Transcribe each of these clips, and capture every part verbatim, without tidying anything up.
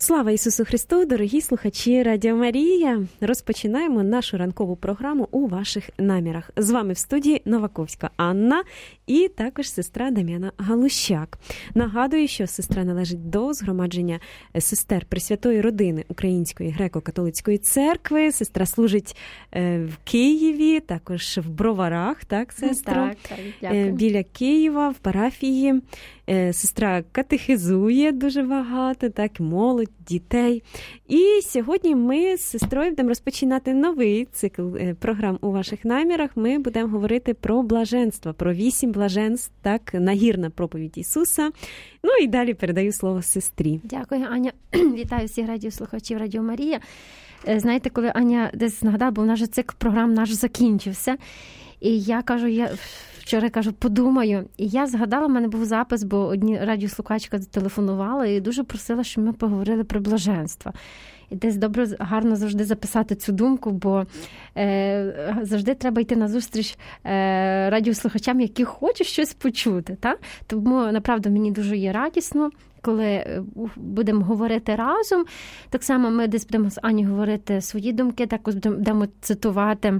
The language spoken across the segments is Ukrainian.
Слава Ісусу Христу, дорогі слухачі Радіо Марія! Розпочинаємо нашу ранкову програму «У ваших намірах». З вами в студії Новаковська Анна і також сестра Дем'яна Галущак. Нагадую, що сестра належить до згромадження сестер Пресвятої Родини Української греко-католицької церкви. Сестра служить в Києві, також в Броварах, так, сестро? Так, так, дякую. Біля Києва, в парафії. Сестра катехизує дуже багато, так, молодь, дітей. І сьогодні ми з сестрою будемо розпочинати новий цикл програм «У ваших намірах». Ми будемо говорити про блаженство, про вісім блаженств, так, нагірна проповідь Ісуса. Ну і далі передаю слово сестрі. Дякую, Аня. Вітаю всіх радіослухачів Радіо Марія. Знаєте, коли Аня десь нагадала, бо в нас же цикл програм наш закінчився. І я кажу, я вчора кажу, подумаю. І я згадала, в мене був запис, бо одні радіослухачка зателефонувала і дуже просила, щоб ми поговорили про блаженство. І десь добре, гарно завжди записати цю думку, бо е, завжди треба йти на зустріч е, радіослухачам, які хочуть щось почути. Та? Тому, направду, мені дуже є радісно, коли будемо говорити разом. Так само ми десь будемо з Ані говорити свої думки, також будемо цитувати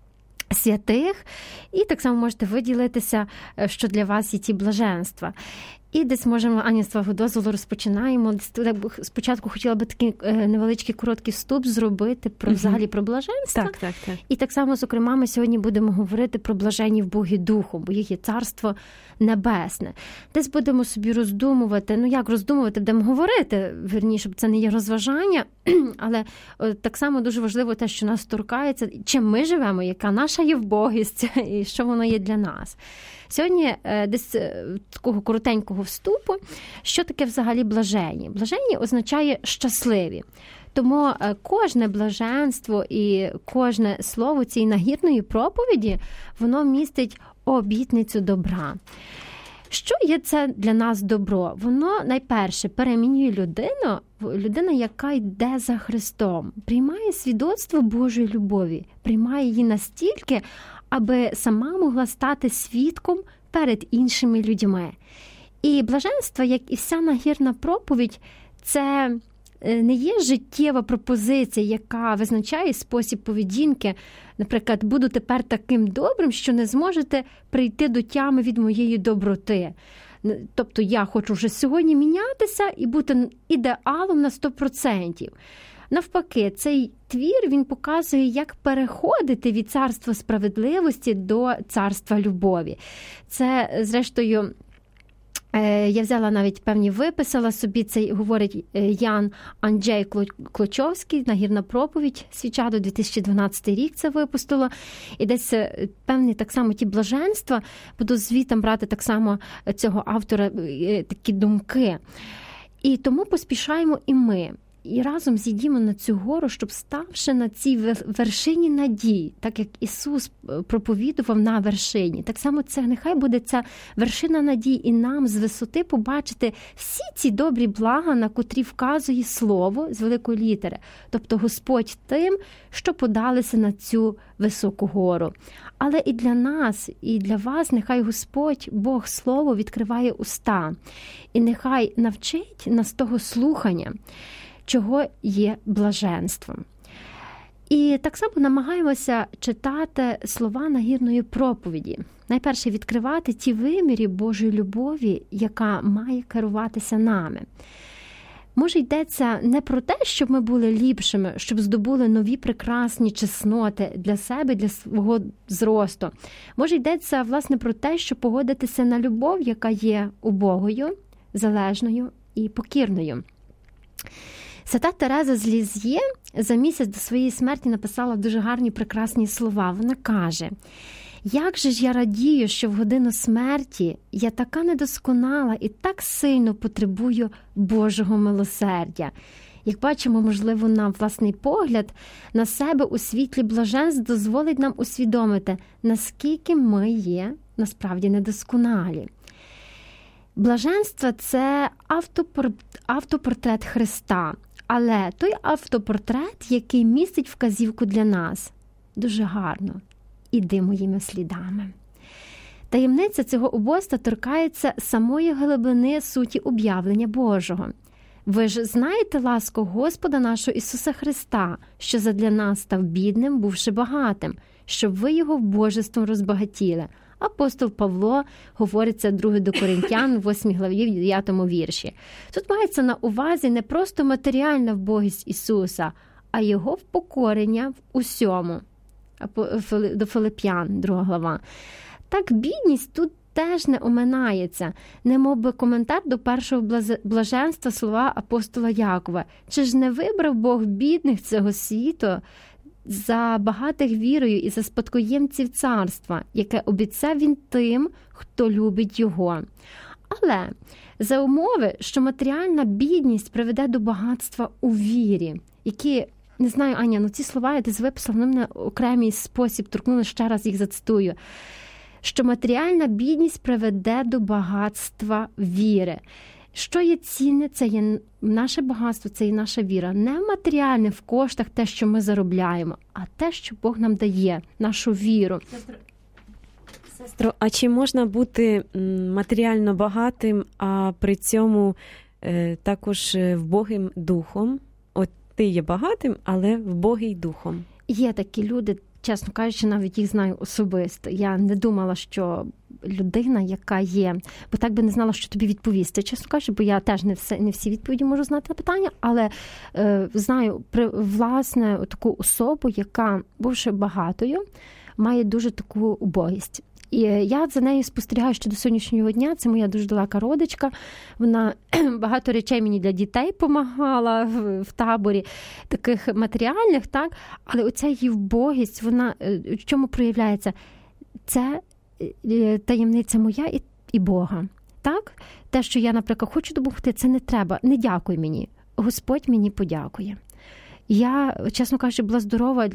святих, і так само можете виділитися, що для вас є ті блаженства. І десь можемо, Аня, з твого дозволу розпочинаємо. Спочатку хотіла би такий невеличкий короткий вступ зробити про, взагалі про блаженство. Так, так, так. І так само, зокрема, ми сьогодні будемо говорити про блажені в Богі Духом, бо їх є Царство Небесне. Десь будемо собі роздумувати, ну як роздумувати, будемо говорити, вірніше, це не є розважання, але так само дуже важливо те, що нас торкається, чим ми живемо, яка наша є вбогість і що воно є для нас. Сьогодні десь такого коротенького вступу, що таке взагалі блаженні. Блаженні означає щасливі. Тому кожне блаженство і кожне слово цієї нагірної проповіді, воно містить обітницю добра. Що є це для нас добро? Воно, найперше, перемінює людину, людина, яка йде за Христом, приймає свідоцтво Божої любові, приймає її настільки, аби сама могла стати свідком перед іншими людьми. І блаженство, як і вся нагірна проповідь, це не є життєва пропозиція, яка визначає спосіб поведінки. Наприклад, буду тепер таким добрим, що не зможете прийти до тями від моєї доброти. Тобто я хочу вже сьогодні мінятися і бути ідеалом на сто відсотків. Навпаки, цей твір, він показує, як переходити від царства справедливості до царства любові. Це, зрештою, я взяла навіть певні, виписала собі, це говорить Ян Анджей Клочовський, нагірна проповідь, свічадо, дві тисячі дванадцятий рік це випустило. І десь певні так само ті блаженства, буду звітом брати так само цього автора такі думки. І тому поспішаємо і ми. І разом зійдімо на цю гору, щоб, ставши на цій вершині надій, так як Ісус проповідував на вершині, так само це нехай буде ця вершина надій і нам з висоти побачити всі ці добрі блага, на котрі вказує Слово з великої літери. Тобто Господь тим, що подалися на цю високу гору. Але і для нас, і для вас нехай Господь, Бог Слово, відкриває уста. І нехай навчить нас того слухання, чого є блаженством. І так само намагаємося читати слова нагірної проповіді. Найперше, відкривати ті вимірі Божої любові, яка має керуватися нами. Може, йдеться не про те, щоб ми були ліпшими, щоб здобули нові прекрасні чесноти для себе, для свого зросту. Може, йдеться, власне, про те, щоб погодитися на любов, яка є убогою, залежною і покірною. Свята Тереза з Ліз'є за місяць до своєї смерті написала дуже гарні, прекрасні слова. Вона каже: «Як же ж я радію, що в годину смерті я така недосконала і так сильно потребую Божого милосердя». Як бачимо, можливо, на власний погляд на себе у світлі блаженств дозволить нам усвідомити, наскільки ми є насправді недосконалі. Блаженство – це автопортрет Христа, але той автопортрет, який містить вказівку для нас. Дуже гарно. Іди моїми слідами. Таємниця цього убоства торкається самої глибини суті об'явлення Божого. Ви ж знаєте ласку Господа нашого Ісуса Христа, що задля нас став бідним, бувши багатим, щоб ви його божеством розбагатіли. Апостол Павло говориться друге до Коринтян, восьмій главі, в дев'ятому вірші. Тут мається на увазі не просто матеріальна вбогість Ісуса, а його впокорення в усьому. До Филип'ян, друга глава. Так бідність тут теж не оминається, немов би коментар до першого блаженства слова апостола Якова. Чи ж не вибрав Бог бідних цього світу за багатих вірою і за спадкоємців царства, яке обіцяв він тим, хто любить його? Але за умови, що матеріальна бідність приведе до багатства у вірі, які, не знаю, Аня, ну ці слова я десь виписала, вони мене окремий спосіб торкнули, ще раз їх зацитую, що матеріальна бідність приведе до багатства віри. Що є цінне, це є наше багатство, це є наша віра. Не матеріальне в коштах те, що ми заробляємо, а те, що Бог нам дає, нашу віру. Сестро, а чи можна бути матеріально багатим, а при цьому е, також вбогим духом? От ти є багатим, але вбогий духом. Є такі люди, чесно кажучи, навіть їх знаю особисто. Я не думала, що людина, яка є, бо так би не знала, що тобі відповісти. Чесно кажучи, бо я теж не, все, не всі відповіді можу знати на питання, але е, знаю, при, власне, таку особу, яка, бувши багатою, має дуже таку убогість. І я за нею спостерігаю ще до сьогоднішнього дня. Це моя дуже далека родичка. Вона багато речей мені для дітей допомагала в, в таборі, таких матеріальних, так? Але оця її вбогість, вона в чому проявляється? Це таємниця моя і, і Бога. Так? Те, що я, наприклад, хочу допомогти, це не треба. Не дякуй мені. Господь мені подякує. Я, чесно кажучи, була здорова,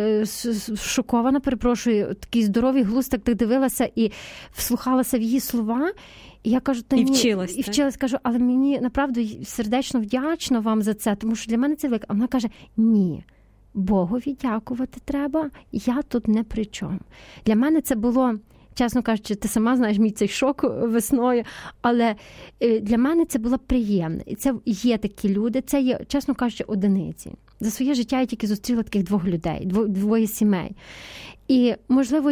шокована, перепрошую, такий здоровий глузд, так так дивилася і вслухалася в її слова. І я кажу, та ні, і вчилась, і вчилась, кажу, але мені, направду, сердечно вдячна вам за це, тому що для мене це велике. А вона каже, ні, Богові дякувати треба, я тут не при чому. Для мене це було, чесно кажучи, ти сама знаєш мій цей шок весною, але для мене це було приємно. І це є такі люди, це є, чесно кажучи, одиниці. За своє життя я тільки зустріла таких двох людей, двоє сімей. І, можливо,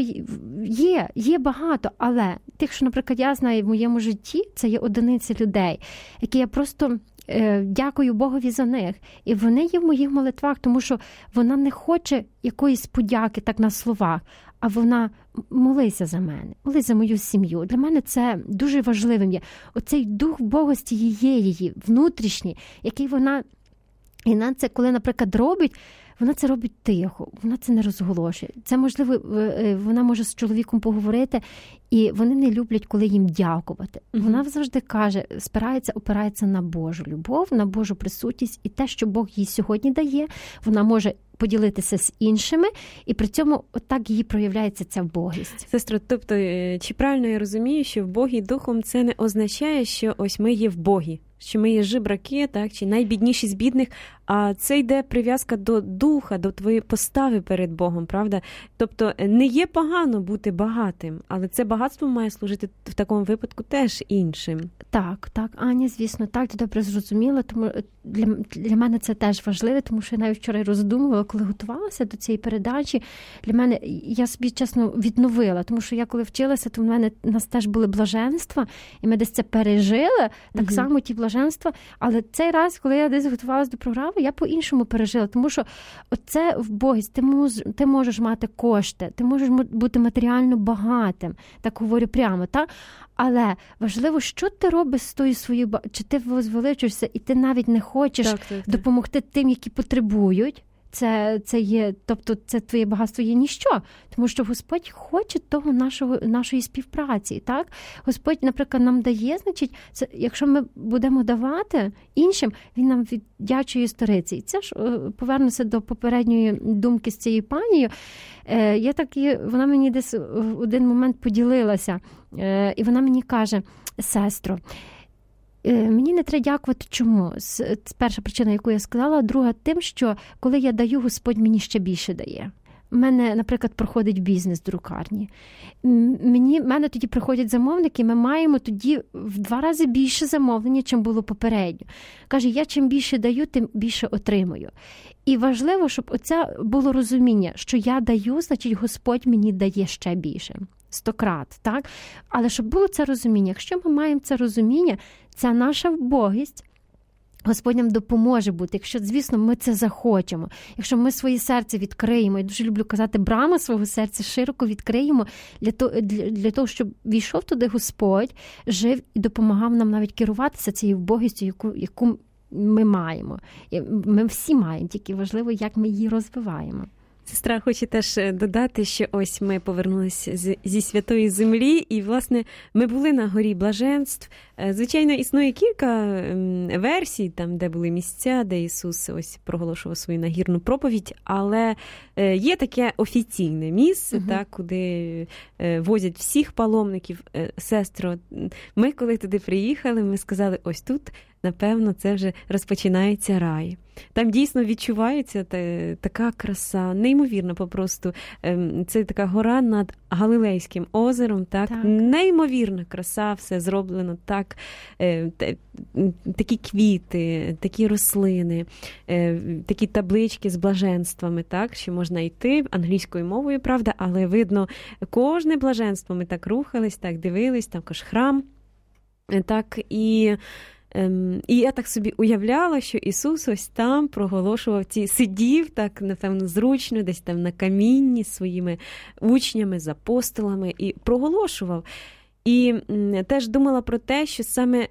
є, є багато, але тих, що, наприклад, я знаю в моєму житті, це є одиниці людей, які я просто е, дякую Богові за них. І вони є в моїх молитвах, тому що вона не хоче якоїсь подяки так на словах, а вона молися за мене, молись за мою сім'ю. Для мене це дуже важливим є. Оцей дух богості є її, внутрішній, який вона... І вона це, коли, наприклад, робить, вона це робить тихо, вона це не розголошує. Це, можливо, вона може з чоловіком поговорити, і вони не люблять, коли їм дякувати. Mm-hmm. Вона завжди каже, спирається, опирається на Божу любов, на Божу присутність, і те, що Бог їй сьогодні дає, вона може поділитися з іншими, і при цьому так її проявляється ця вбогість. Сестро, тобто, чи правильно я розумію, що вбогий духом це не означає, що ось ми є вбогі, що ми є жебраки, так, чи найбідніші з бідних, а це йде прив'язка до духа, до твоєї постави перед Богом, правда? Тобто не є погано бути багатим, але це багатство має служити в такому випадку теж іншим. Так, так, Аня, звісно, так, ти добре зрозуміла, тому для, для мене це теж важливо, тому що я навіть вчора роздумувала, коли готувалася до цієї передачі, для мене, я собі, чесно, відновила, тому що я коли вчилася, то в мене, у нас теж були блаженства, і ми десь це пережили, так угу. само ті блаженства, але цей раз, коли я десь готувалася до програми, я по-іншому пережила, тому що оце вбогість, ти, мож, ти можеш мати кошти, ти можеш бути матеріально багатим, так говорю прямо, так? Але важливо, що ти робиш з тою своєю, чи ти возвеличуєшся, і ти навіть не хочеш так, так, так. допомогти тим, які потребують. Це, це є, тобто це твоє багатство є ніщо, тому що Господь хоче того нашого, нашої співпраці, так? Господь, наприклад, нам дає, значить, це, якщо ми будемо давати іншим, Він нам віддячує сторицею. І це ж повернуся до попередньої думки з цією панією. Е, я так, вона мені десь в один момент поділилася, е, і вона мені каже, сестро, мені не треба дякувати чому? Це перша причина, яку я сказала. Друга тим, що коли я даю, Господь мені ще більше дає. в мене, наприклад, проходить бізнес в друкарні. Мені, в мене тоді приходять замовники, ми маємо тоді в два рази більше замовлення, чим було попередньо. Каже, я чим більше даю, тим більше отримую. І важливо, щоб оце було розуміння, що я даю, значить Господь мені дає ще більше. Стократ, так? Але щоб було це розуміння, якщо ми маємо це розуміння, це наша вбогість, Господь нам допоможе бути, якщо, звісно, ми це захочемо. Якщо ми своє серце відкриємо, я дуже люблю казати, брами свого серця широко відкриємо для того, для, для того, щоб війшов туди Господь, жив і допомагав нам навіть керуватися цією вбогістю, яку, яку ми маємо. Ми всі маємо, тільки важливо, як ми її розвиваємо. Сестра хоче теж додати, що ось ми повернулися зі святої землі, і, власне, ми були на горі блаженств. Звичайно, існує кілька версій, там, де були місця, де Ісус ось проголошував свою нагірну проповідь, але є таке офіційне місце, угу. так, куди возять всіх паломників. Сестро, ми коли туди приїхали, ми сказали, ось тут, напевно, це вже розпочинається рай. Там дійсно відчувається та, така краса, неймовірна попросту. Це така гора над Галилейським озером, так? так. Неймовірна краса, все зроблено так. Такі квіти, такі рослини, такі таблички з блаженствами, так? Що можна йти англійською мовою, правда, але видно, кожне блаженство ми так рухались, так дивились, також храм, так, і І я так собі уявляла, що Ісус ось там проголошував ці, сидів так, напевно, зручно, десь там на камінні з своїми учнями, з апостолами, і проголошував. І теж думала про те, що саме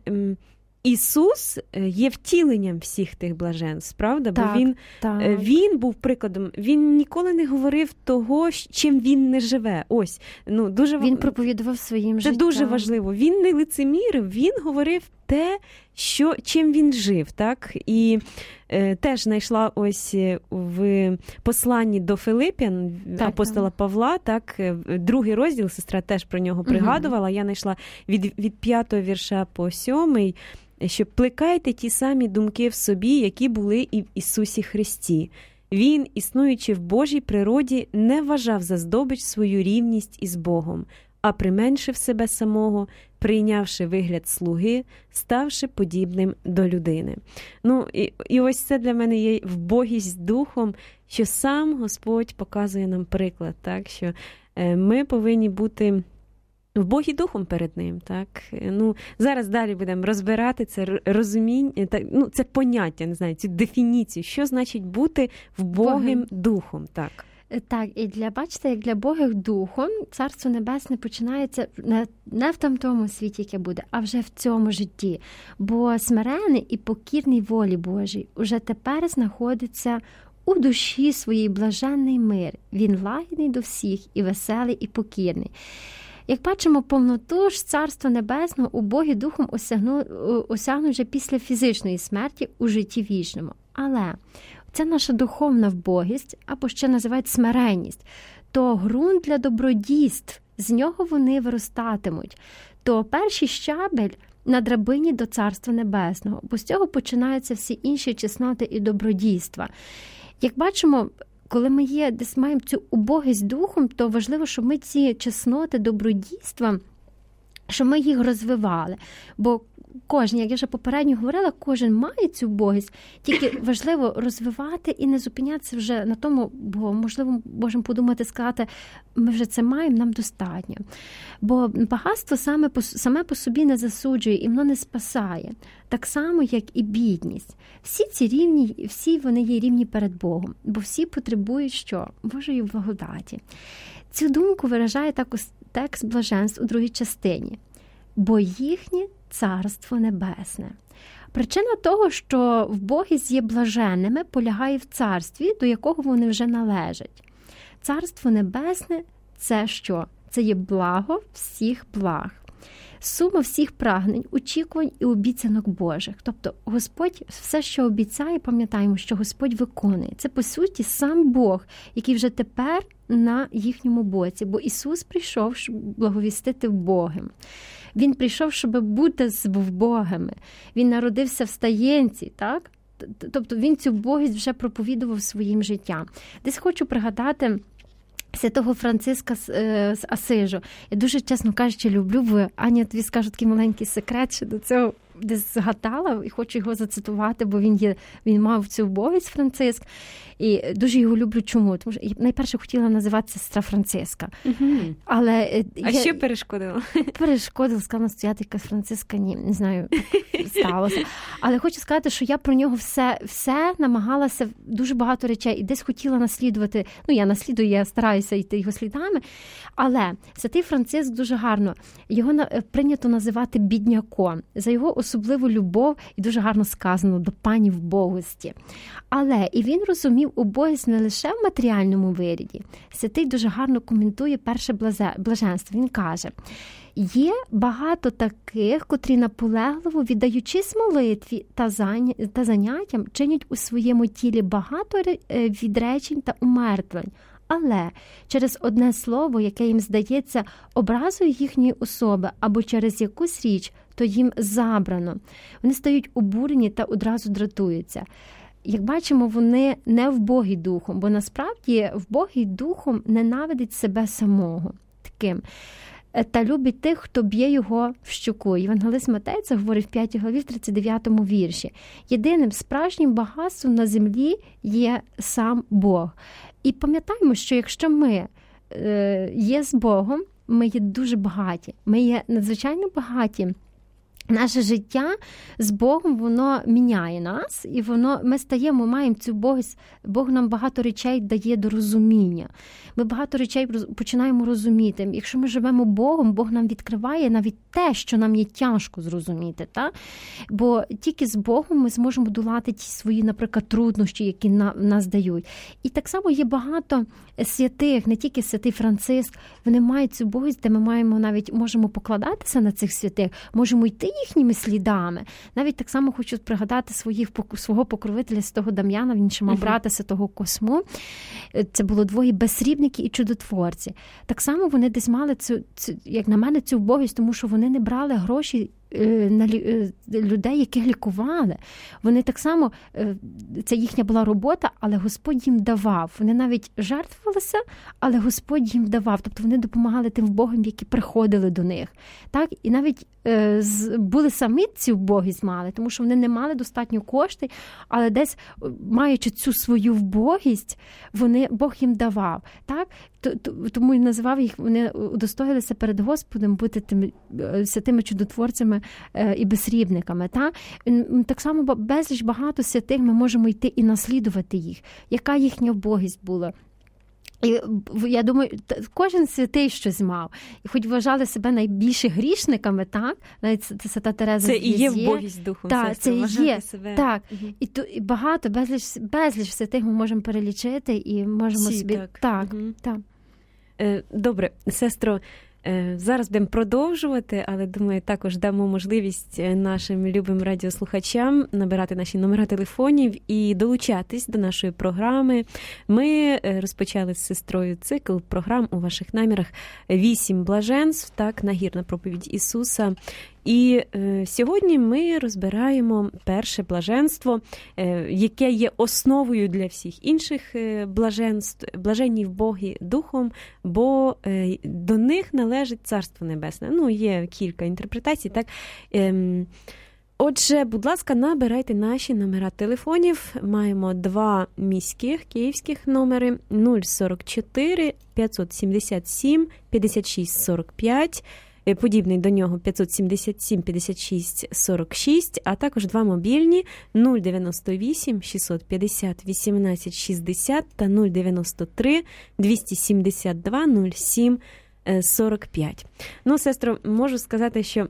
Ісус є втіленням всіх тих блаженств, правда? Так, бо він, так. він був прикладом, він ніколи не говорив того, чим він не живе. Ось, ну, дуже Він проповідував своїм Це життям. Це дуже важливо. Він не лицемірив, він говорив те, що, чим він жив, так? І е, теж знайшла ось в посланні до Филип'ян так, апостола так. Павла, так, другий розділ, сестра теж про нього пригадувала, угу. я знайшла від, від п'ятого вірша по сьомий, що плекайте ті самі думки в собі, які були і в Ісусі Христі. Він, існуючи в Божій природі, не вважав за здобич свою рівність із Богом, а применшив себе самого, прийнявши вигляд слуги, ставши подібним до людини. Ну, і, і ось це для мене є вбогість духом, що сам Господь показує нам приклад, так, що е, ми повинні бути вбогі духом перед ним, так. Ну, зараз далі будемо розбирати це розуміння, так, ну, це поняття, не знаю, цю дефініцію, що значить бути вбогим духом, так. Так, і для, бачите, як для Бога духом Царство Небесне починається не, не в там тому світі, яке буде, а вже в цьому житті. Бо смирений і покірний волі Божій уже тепер знаходиться у душі своїй блаженний мир. Він лагідний до всіх і веселий, і покірний. Як бачимо, повноту ж Царства Небесного у Богі духом осягнуть вже після фізичної смерті у житті вічному. Але це наша духовна вбогість, або ще називають смиренність, то ґрунт для добродійств, з нього вони виростатимуть, то перший щабель на драбині до Царства Небесного, бо з цього починаються всі інші чесноти і добродійства. Як бачимо, коли ми є, десь маємо цю убогість духом, то важливо, щоб ми ці чесноти, добродійства, щоб ми їх розвивали, бо кожен, як я вже попередньо говорила, кожен має цю убогість, тільки важливо розвивати і не зупинятися вже на тому, бо, можливо, можемо подумати, сказати, ми вже це маємо, нам достатньо. Бо багатство саме по, саме по собі не засуджує і воно не спасає. Так само, як і бідність. Всі ці рівні, всі вони є рівні перед Богом, бо всі потребують що? Божої благодаті. Цю думку виражає також текст блаженств у другій частині. Бо їхнє Царство Небесне. Причина того, що вбогість є блаженними, полягає в царстві, до якого вони вже належать. Царство Небесне – це що? Це є благо всіх благ. Сума всіх прагнень, очікувань і обіцянок Божих. Тобто Господь все, що обіцяє, пам'ятаємо, що Господь виконує. Це, по суті, сам Бог, який вже тепер на їхньому боці. Бо Ісус прийшов, щоб благовістити Богом. Він прийшов, щоб бути з вбогими. Він народився в стаєнці, так? Тобто він цю вбогість вже проповідував своїм життям. Десь хочу пригадати святого Франциска з, е, з Асижу. Я дуже, чесно кажучи, люблю, бо Аня, тобі скажу такий маленький секрет, що до цього десь згадала і хочу його зацитувати, бо він є, він мав цю вбогість, Франциск, і дуже його люблю. Чому? Тому що я найперше хотіла називатися сестра Франциска. Угу. Але а я, що перешкодило? Перешкодила, сказала стояти якась Франциска, ні, не знаю, сталося. Але хочу сказати, що я про нього все, все намагалася, дуже багато речей, і десь хотіла наслідувати, ну я наслідую, я стараюся йти його слідами, але святий Франциск дуже гарно, його прийнято називати бідняком, за його особливу любов, і дуже гарно сказано, до пані вбогості. Але і він розумів убогість не лише в матеріальному вигляді. Святий дуже гарно коментує перше блаженство. Він каже, є багато таких, котрі наполегливо, віддаючись молитві та заняттям, чинять у своєму тілі багато відречень та умертвлень. Але через одне слово, яке їм здається образою їхньої особи або через якусь річ, то їм забрано. Вони стають обурені та одразу дратуються. Як бачимо, вони не вбогі духом, бо насправді вбогий духом ненавидить себе самого таким. Та любить тих, хто б'є його в щоку. Євангелист Матей це говорить в п'ятій главі, в тридцять дев'ятому вірші. Єдиним справжнім багатством на землі є сам Бог. І пам'ятаємо, що якщо ми е, є з Богом, ми є дуже багаті. Ми є надзвичайно багаті. Наше життя з Богом, воно міняє нас, і воно, ми стаємо, маємо цю Богість, Бог нам багато речей дає до розуміння. Ми багато речей починаємо розуміти. Якщо ми живемо Богом, Бог нам відкриває навіть те, що нам є тяжко зрозуміти. Та? Бо тільки з Богом ми зможемо долати ті свої, наприклад, труднощі, які на, нас дають. І так само є багато святих, не тільки святий Франциск, вони мають цю Богість, де ми маємо навіть, можемо покладатися на цих святих, можемо йти їхніми слідами. Навіть так само хочу пригадати своїх, свого покровителя святого Дам'яна, він ще мав брата святого Косму. Це було двоє безсрібники і чудотворці. Так само вони десь мали цю, цю, як на мене, цю вбогість, тому що вони не брали гроші на людей, яких лікували. Вони так само, це їхня була робота, але Господь їм давав. Вони навіть жертвувалися, але Господь їм давав. Тобто вони допомагали тим вбогим, які приходили до них. Так? І навіть е, були самі ці вбогість мали, тому що вони не мали достатньо коштів, але десь, маючи цю свою вбогість, вони, Бог їм давав. Так? Тому і називав їх, вони удостоїлися перед Господом бути тими святими чудотворцями і безсрібниками. Так? Так само безліч багато святих ми можемо йти і наслідувати їх. Яка їхня вбогість була? І я думаю, кожен святий щось мав. І хоч вважали себе найбільше грішниками, так? Навіть це свята Тереза з Ліз'є. Це і є вбогість духом. Так, це і є. Себе. Так. Угу. І, то, і багато, безліч, безліч святих ми можемо перелічити і можемо Всі, собі... Так. Так, угу. так. Добре, сестро, зараз будемо продовжувати, але, думаю, також дамо можливість нашим любим радіослухачам набирати наші номери телефонів і долучатись до нашої програми. Ми розпочали з сестрою цикл програм у ваших намірах «Вісім блаженств», так, нагірна проповідь Ісуса. І е, сьогодні ми розбираємо перше блаженство, е, яке є основою для всіх інших е, блаженств, блаженні в Богі духом, бо е, до них належить Царство Небесне. Ну, є кілька інтерпретацій, так. Е, Отже, будь ласка, набирайте наші номера телефонів. Маємо два міських, київських номери нуль сорок чотири п'ятсот сімдесят сім п'ятдесят шість сорок п'ять, подібний до нього п'ятсот сімдесят сім п'ятдесят шість сорок шість, а також два мобільні нуль дев'яносто вісім шістсот п'ятдесят вісімнадцять шістдесят та нуль дев'яносто три двісті сімдесят два нуль сім сорок п'ять. Ну, сестро, можу сказати, що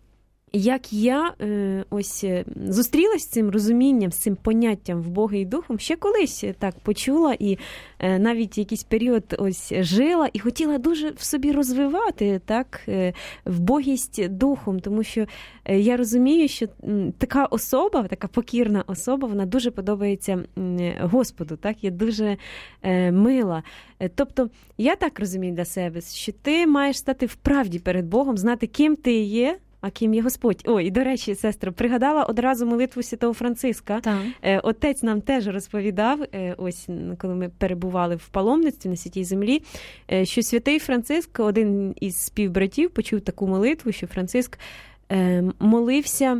як я е, ось зустрілась з цим розумінням, з цим поняттям в Бога і Духом, ще колись так почула і е, навіть якийсь період ось жила і хотіла дуже в собі розвивати так е, вбогість Духом, тому що е, я розумію, що м, така особа, така покірна особа, вона дуже подобається м, Господу, так, є дуже е, мила. Е, тобто, я так розумію для себе, що ти маєш стати в правді перед Богом, знати, ким ти є, а ким є Господь. Ой, і, до речі, сестро, пригадала одразу молитву Святого Франциска. Так. Отець нам теж розповідав, ось коли ми перебували в паломництві на Святій Землі, що Святий Франциск, один із співбратів, почув таку молитву, що Франциск молився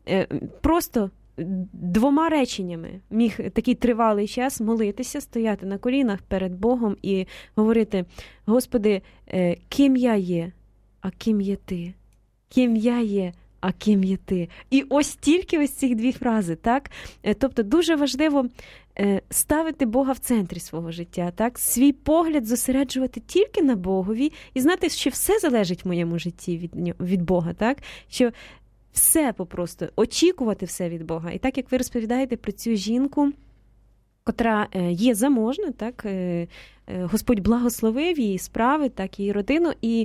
просто двома реченнями. Міг такий тривалий час молитися, стояти на колінах перед Богом і говорити: Господи, ким я є, а ким є Ти? Ким я є, а ким є Ти? І ось тільки ось ці дві фрази, так? Тобто дуже важливо ставити Бога в центрі свого життя, так? Свій погляд зосереджувати тільки на Богові і знати, що все залежить в моєму житті від, від Бога, так? Що все попросту, очікувати все від Бога. І так, як ви розповідаєте про цю жінку, котра є заможна, так? Господь благословив її справи, так, її родину, і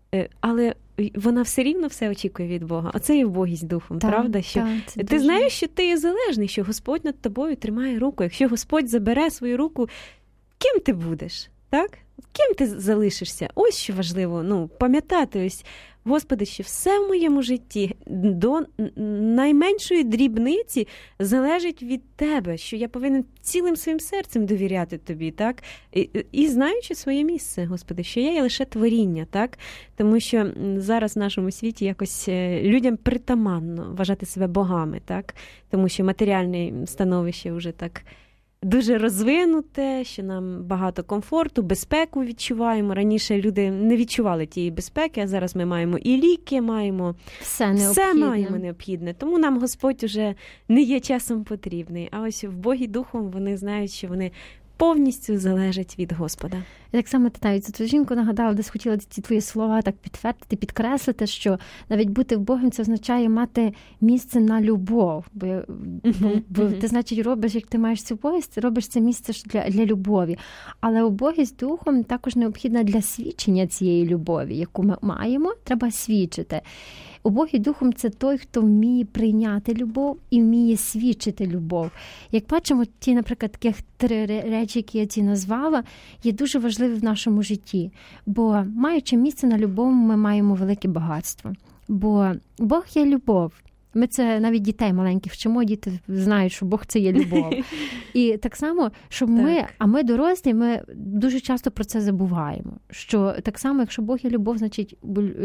але вона все рівно все очікує від Бога. Оце є вбогість духом, так, правда? Що так, ти дуже... знаєш, що ти є залежний, що Господь над тобою тримає руку. Якщо Господь забере свою руку, ким ти будеш? Так? Ким ти залишишся? Ось що важливо, ну, пам'ятати ось, Господи, що все в моєму житті до найменшої дрібниці залежить від Тебе, що я повинен цілим своїм серцем довіряти Тобі, так? І, і знаючи своє місце, Господи, що я є лише творіння, так? Тому що зараз в нашому світі якось людям притаманно вважати себе богами, так? Тому що матеріальне становище вже так дуже розвинуте, що нам багато комфорту, безпеку відчуваємо. Раніше люди не відчували тієї безпеки, а зараз ми маємо і ліки, маємо все, все маємо необхідне. Тому нам Господь уже не є часом потрібний. А ось в Богі Духом вони знають, що вони повністю залежать від Господа. Я так само навіть за ту жінку нагадала, десь хотіла ці твої слова так підтвердити, підкреслити, що навіть бути в Богом – це означає мати місце на любов. Бо, uh-huh, бо, бо uh-huh. ти, значить, робиш, як ти маєш цю богість, робиш це місце для, для любові. Але убогість духом також необхідна для свідчення цієї любові, яку ми маємо, треба свідчити. Убогий духом – це той, хто вміє прийняти любов і вміє свідчити любов. Як бачимо, ті, наприклад, таких три речі, які я ці назвала, є дуже важливі в нашому житті. Бо, маючи місце на любов, ми маємо велике багатство. Бо Бог є любов. Ми це навіть дітей маленьких вчимо, діти знають, що Бог – це є любов. І так само, щоб ми, так. а ми дорослі, ми дуже часто про це забуваємо. Що так само, якщо Бог є любов, значить,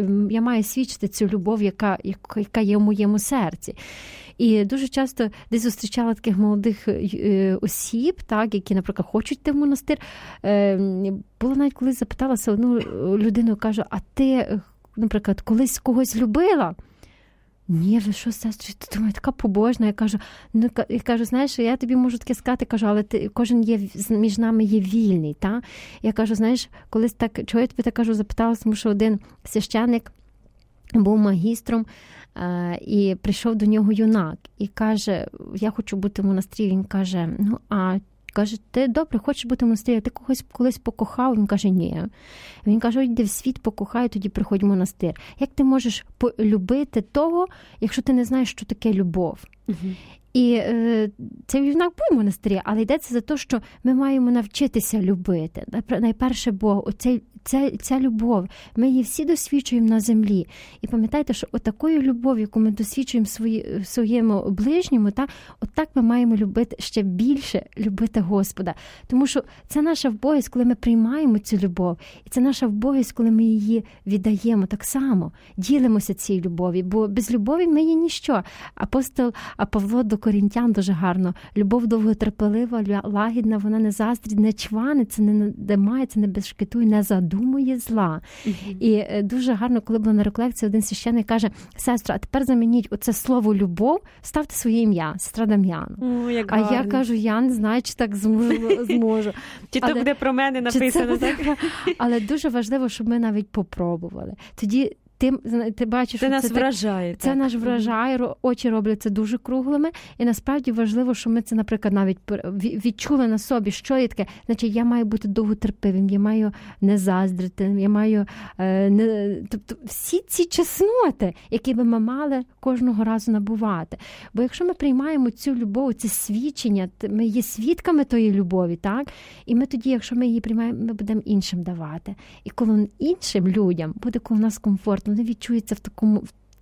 я маю свідчити цю любов, яка, яка є в моєму серці. І дуже часто десь зустрічала таких молодих осіб, так, які, наприклад, хочуть йти в монастир. Було навіть колись запиталася одну людину, кажу, а ти, наприклад, колись когось любила? Ні, ви що, сестрі, ти думаєш, така побожна. Я кажу, ну, я кажу, знаєш, я тобі можу таке сказати, кажу, але ти, кожен є, між нами є вільний, та? Я кажу, знаєш, колись так, чого я тобі так кажу, запиталася, тому що один священник був магістром, е, і прийшов до нього юнак, і каже, я хочу бути в монастирі. Він каже, ну, а каже, ти добре, хочеш бути в монастирі, ти когось колись покохав? Він каже, ні. Він каже, йди в світ, покохай, тоді приходь в монастир. Як ти можеш полюбити того, якщо ти не знаєш, що таке любов? Угу. І е, цей юнак був в монастирі, але йдеться за те, що ми маємо навчитися любити. Найперше Бог, оцей, ця, ця любов, ми її всі досвідчуємо на землі. І пам'ятайте, що отакою любов'ю, яку ми досвідчуємо в свої, своєму ближньому, та, отак ми маємо любити ще більше, любити Господа. Тому що це наша вбогість, коли ми приймаємо цю любов. І це наша вбогість, коли ми її віддаємо так само, ділимося цією любов'ю. Бо без любові ми є ніщо. Апостол а Павло до Корінтян дуже гарно. Любов довготерпелива, лагідна, вона не заздрить, не чваниться, не димається, не безшкетує, не задумує зла. Uh-huh. І дуже гарно, коли була на реколекції, один священник каже, сестра, а тепер замініть оце слово любов, ставте своє ім'я, сестра Дам'яну. О, як а гарно. я кажу, я не знаю, чи так зможу. зможу. Чи то буде про мене написано, так? Але дуже важливо, щоб ми навіть попробували. Тоді Ти, ти бачиш, це що нас це вражає. Це так. нас вражає, очі робляться дуже круглими. І насправді важливо, що ми це, наприклад, навіть відчули на собі, що є таке. Значить, я маю бути довготерпивим, я маю не заздрити, я маю е, не... Тобто всі ці чесноти, які би ми мали кожного разу набувати. Бо якщо ми приймаємо цю любов, це свідчення, ми є свідками тої любові, так? І ми тоді, якщо ми її приймаємо, ми будемо іншим давати. І коли іншим людям буде коло нас комфортно, вони відчуються в такому,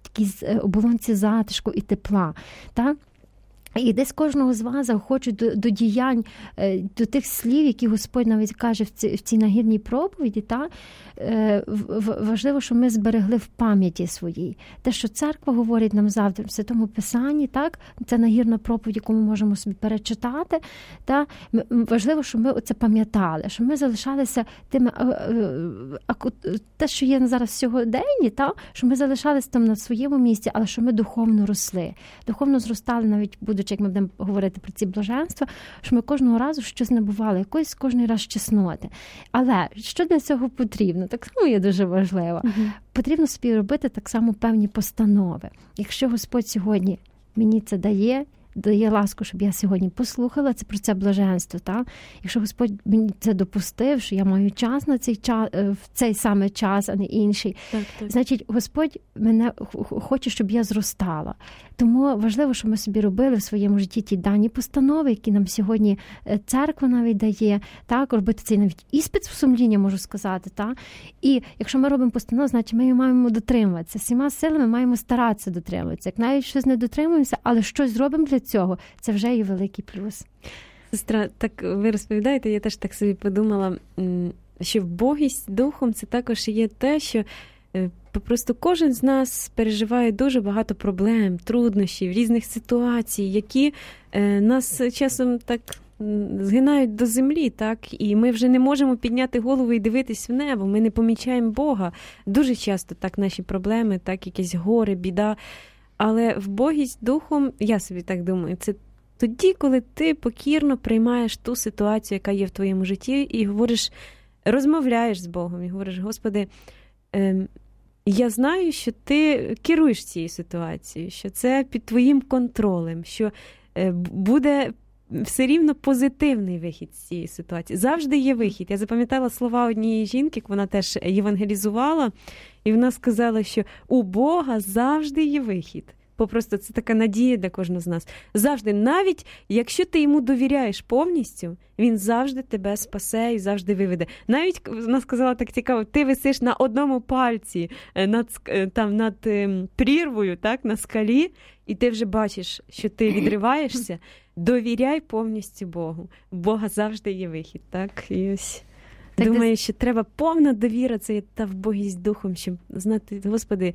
такій оболонці затишку і тепла. Так? І десь кожного з вас заохочуть до, до діянь, до тих слів, які Господь навіть каже в цій, в цій нагірній проповіді. Та? Важливо, щоб ми зберегли в пам'яті своїй. Те, що церква говорить нам завжди в Святому Писанні, так? Це нагірна проповідь, яку ми можемо собі перечитати. Та? Важливо, щоб ми це пам'ятали, щоб ми залишалися тими, те, що є зараз в сьогоденні, та? Щоб ми залишалися там на своєму місці, але щоб ми духовно росли. Духовно зростали навіть будучи, як ми будемо говорити про ці блаженства, що ми кожного разу щось набували, якоїсь кожний раз чесноти. Але що для цього потрібно? Так само є дуже важливо. Угу. Потрібно собі робити так само певні постанови. Якщо Господь сьогодні мені це дає, дає ласку, щоб я сьогодні послухала, це про це блаженство. Та? Якщо Господь мені це допустив, що я маю час на цей час, в цей саме час, а не інший, так, так. Значить, Господь мене хоче, щоб я зростала. Тому важливо, щоб ми собі робили в своєму житті ті дані постанови, які нам сьогодні церква навіть дає, так, робити цей навіть іспит в сумління, можу сказати. Так? І якщо ми робимо постанову, значить ми її маємо дотримуватися. Всіма силами маємо старатися дотримуватися. Як навіть щось не дотримуємося, але щось зробимо для цього, це вже є великий плюс. Сестра, так ви розповідаєте, я теж так собі подумала, що вбогість духом – це також є те, що просто кожен з нас переживає дуже багато проблем, труднощів, різних ситуацій, які нас часом так згинають до землі, так? І ми вже не можемо підняти голову і дивитись в небо, ми не помічаємо Бога. Дуже часто так наші проблеми, так якесь горе, біда. Але вбогість духом, я собі так думаю, це тоді, коли ти покірно приймаєш ту ситуацію, яка є в твоєму житті, і говориш, розмовляєш з Богом, і говориш, Господи, ем, я знаю, що ти керуєш цією ситуацією, що це під твоїм контролем, що е, буде все рівно позитивний вихід з цієї ситуації. Завжди є вихід. Я запам'ятала слова однієї жінки, вона теж євангелізувала, і вона сказала, що у Бога завжди є вихід. Попросту це така надія для кожного з нас. Завжди, навіть якщо ти йому довіряєш повністю, він завжди тебе спасе і завжди виведе. Навіть, вона сказала так цікаво, ти висиш на одному пальці над, там, над прірвою, так, на скалі, і ти вже бачиш, що ти відриваєшся, довіряй повністю Богу. У Бога завжди є вихід, так? І ось так думаю, десь... що треба повна довіра, це та вбогість духом, щоб знати, Господи,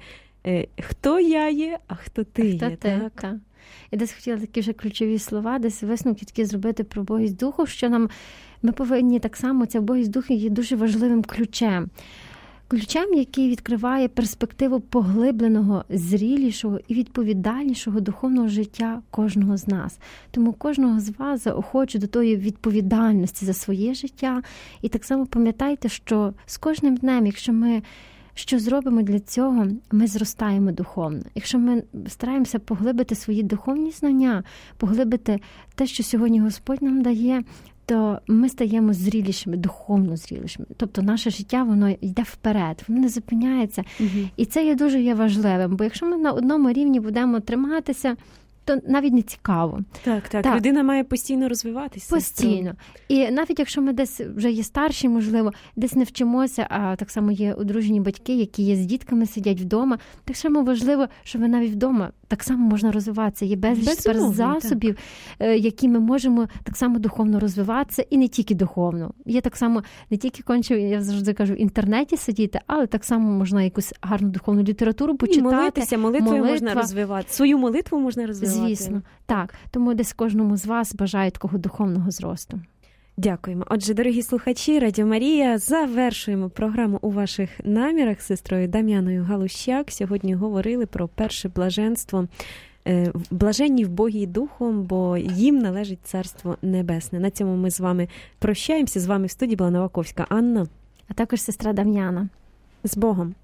хто я є, а хто ти хто є. Ти, так? Так. Я десь хотіла такі вже ключові слова, десь висновки такі зробити про вбогість духу, що нам, ми повинні так само, ця вбогість духу є дуже важливим ключем. Ключем, який відкриває перспективу поглибленого, зрілішого і відповідальнішого духовного життя кожного з нас. Тому кожного з вас заохочу до тої відповідальності за своє життя. І так само пам'ятайте, що з кожним днем, якщо ми що зробимо для цього, ми зростаємо духовно. Якщо ми стараємося поглибити свої духовні знання, поглибити те, що сьогодні Господь нам дає, то ми стаємо зрілішими, духовно зрілішими. Тобто наше життя, воно йде вперед, воно не зупиняється. Угу. І це є дуже є важливим, бо якщо ми на одному рівні будемо триматися, то навіть не цікаво. Так, так, так. Людина має постійно розвиватися. Постійно. І навіть якщо ми десь вже є старші, можливо, десь не вчимося, а так само є одружені батьки, які є з дітками, сидять вдома, так само важливо, що ви навіть вдома так само можна розвиватися. Є безліч засобів, які ми можемо так само духовно розвиватися, і не тільки духовно. Є так само не тільки конче, я завжди кажу, в інтернеті сидіти, але так само можна якусь гарну духовну літературу почитати. І молитися, молитвою Молитва. можна розвивати. Свою молитву можна розвивати. Звісно, так. Тому десь кожному з вас бажаю такого духовного зросту. Дякуємо. Отже, дорогі слухачі, Радіо Марія, завершуємо програму «У ваших намірах» з сестрою Дам'яною Галущак. Сьогодні говорили про перше блаженство. Блаженні в Богі духом, бо їм належить Царство Небесне. На цьому ми з вами прощаємося. З вами в студії була Новаковська Анна. А також сестра Дам'яна. З Богом.